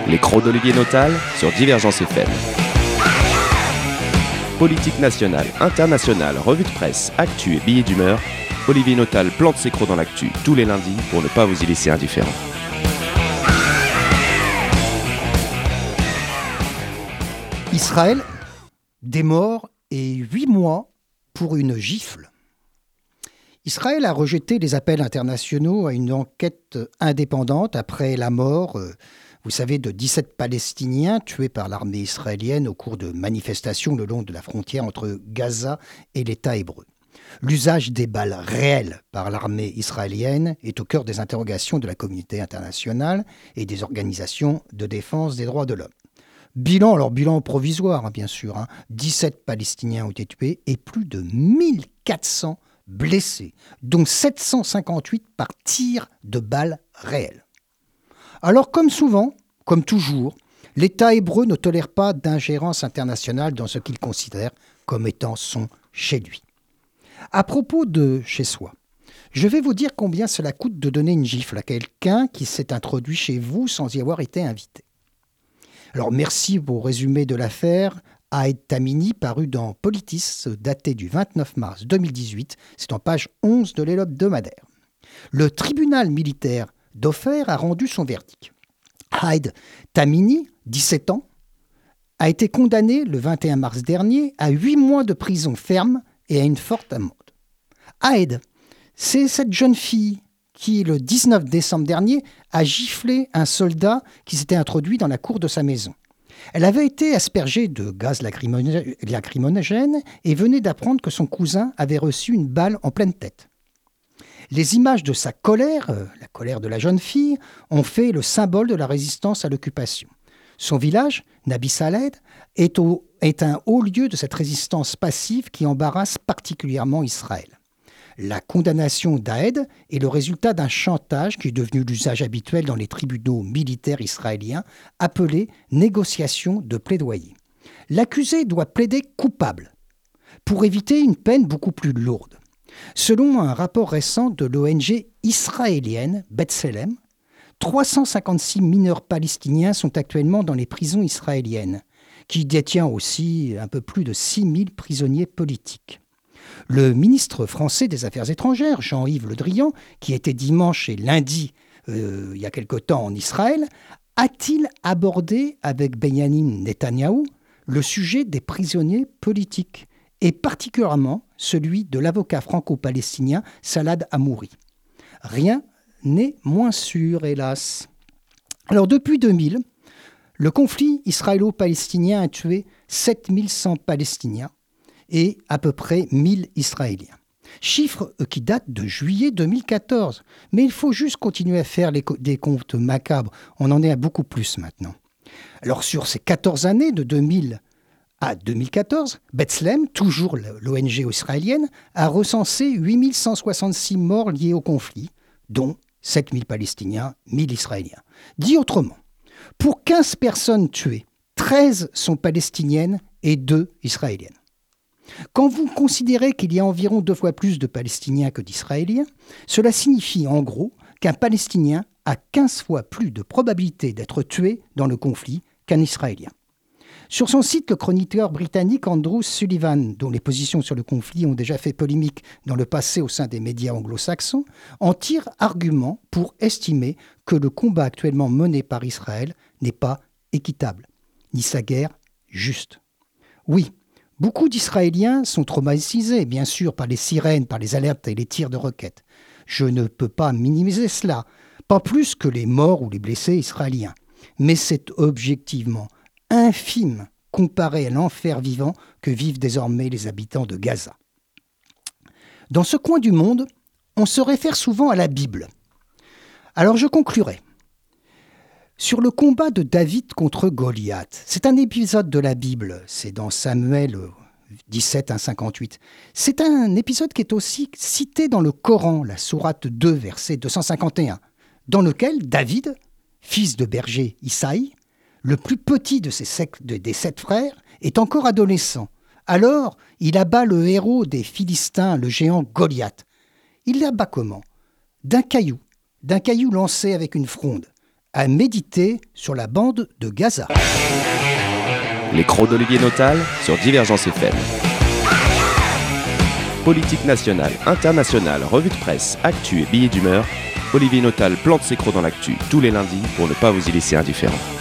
Les crocs d'Olivier Notal sur Divergence FM. Politique nationale, internationale, revue de presse, actu et billets d'humeur, Olivier Notal plante ses crocs dans l'actu tous les lundis pour ne pas vous y laisser indifférent. Israël, des morts et 8 mois pour une gifle. Israël a rejeté les appels internationaux à une enquête indépendante après la mort, vous savez, de 17 Palestiniens tués par l'armée israélienne au cours de manifestations le long de la frontière entre Gaza et l'État hébreu. L'usage des balles réelles par l'armée israélienne est au cœur des interrogations de la communauté internationale et des organisations de défense des droits de l'homme. Bilan provisoire, bien sûr. 17 Palestiniens ont été tués et plus de 1400 blessés, dont 758 par tir de balles réelles. Alors, comme souvent, comme toujours, l'État hébreu ne tolère pas d'ingérence internationale dans ce qu'il considère comme étant son chez lui. À propos de chez soi, je vais vous dire combien cela coûte de donner une gifle à quelqu'un qui s'est introduit chez vous sans y avoir été invité. Alors, merci pour résumé de l'affaire Ahed Tamimi, paru dans Politis, daté du 29 mars 2018. C'est en page 11 de l'hebdomadaire. Le tribunal militaire d'Ofer a rendu son verdict. Ahed Tamimi, 17 ans, a été condamné le 21 mars dernier à 8 mois de prison ferme et à une forte amende. Ahed, c'est cette jeune fille qui, le 19 décembre dernier, a giflé un soldat qui s'était introduit dans la cour de sa maison. Elle avait été aspergée de gaz lacrymogène et venait d'apprendre que son cousin avait reçu une balle en pleine tête. Les images de sa colère, la colère de la jeune fille, ont fait le symbole de la résistance à l'occupation. Son village, Nabi Saled, est un haut lieu de cette résistance passive qui embarrasse particulièrement Israël. La condamnation d'Ahed est le résultat d'un chantage qui est devenu l'usage habituel dans les tribunaux militaires israéliens, appelé négociation de plaidoyer. L'accusé doit plaider coupable pour éviter une peine beaucoup plus lourde. Selon un rapport récent de l'ONG israélienne B'Tselem, 356 mineurs palestiniens sont actuellement dans les prisons israéliennes, qui détient aussi un peu plus de 6000 prisonniers politiques. Le ministre français des Affaires étrangères, Jean-Yves Le Drian, qui était dimanche et lundi, il y a quelque temps en Israël, a-t-il abordé avec Benyamin Netanyahou le sujet des prisonniers politiques, et particulièrement celui de l'avocat franco-palestinien Saad Hamouri. Rien n'est moins sûr, hélas. Alors, depuis 2000, le conflit israélo-palestinien a tué 7100 Palestiniens et à peu près 1000 Israéliens. Chiffre qui date de juillet 2014. Mais il faut juste continuer à faire des comptes macabres. On en est à beaucoup plus maintenant. Alors, sur ces 14 années, de 2000 à 2014, B'Tselem, toujours l'ONG israélienne, a recensé 8166 morts liés au conflit, dont 7000 Palestiniens, 1000 Israéliens. Dit autrement, pour 15 personnes tuées, 13 sont palestiniennes et 2 israéliennes. Quand vous considérez qu'il y a environ 2 fois plus de Palestiniens que d'Israéliens, cela signifie en gros qu'un Palestinien a 15 fois plus de probabilité d'être tué dans le conflit qu'un Israélien. Sur son site, le chroniqueur britannique Andrew Sullivan, dont les positions sur le conflit ont déjà fait polémique dans le passé au sein des médias anglo-saxons, en tire argument pour estimer que le combat actuellement mené par Israël n'est pas équitable, ni sa guerre juste. Oui, beaucoup d'Israéliens sont traumatisés, bien sûr, par les sirènes, par les alertes et les tirs de roquettes. Je ne peux pas minimiser cela, pas plus que les morts ou les blessés israéliens. Mais c'est objectivement infime comparé à l'enfer vivant que vivent désormais les habitants de Gaza. Dans ce coin du monde, on se réfère souvent à la Bible. Alors je conclurai. Sur le combat de David contre Goliath, c'est un épisode de la Bible, c'est dans Samuel 17, 1-58. C'est un épisode qui est aussi cité dans le Coran, la sourate 2, verset 251, dans lequel David, fils de berger Isaïe, le plus petit des 7 frères, est encore adolescent. Alors, il abat le héros des Philistins, le géant Goliath. Il l'abat comment ? D'un caillou lancé avec une fronde. à méditer sur la bande de Gaza. Les crocs d'Olivier Notal sur Divergence FM. Politique nationale, internationale, revue de presse, actu et billets d'humeur, Olivier Notal plante ses crocs dans l'actu tous les lundis pour ne pas vous y laisser indifférent.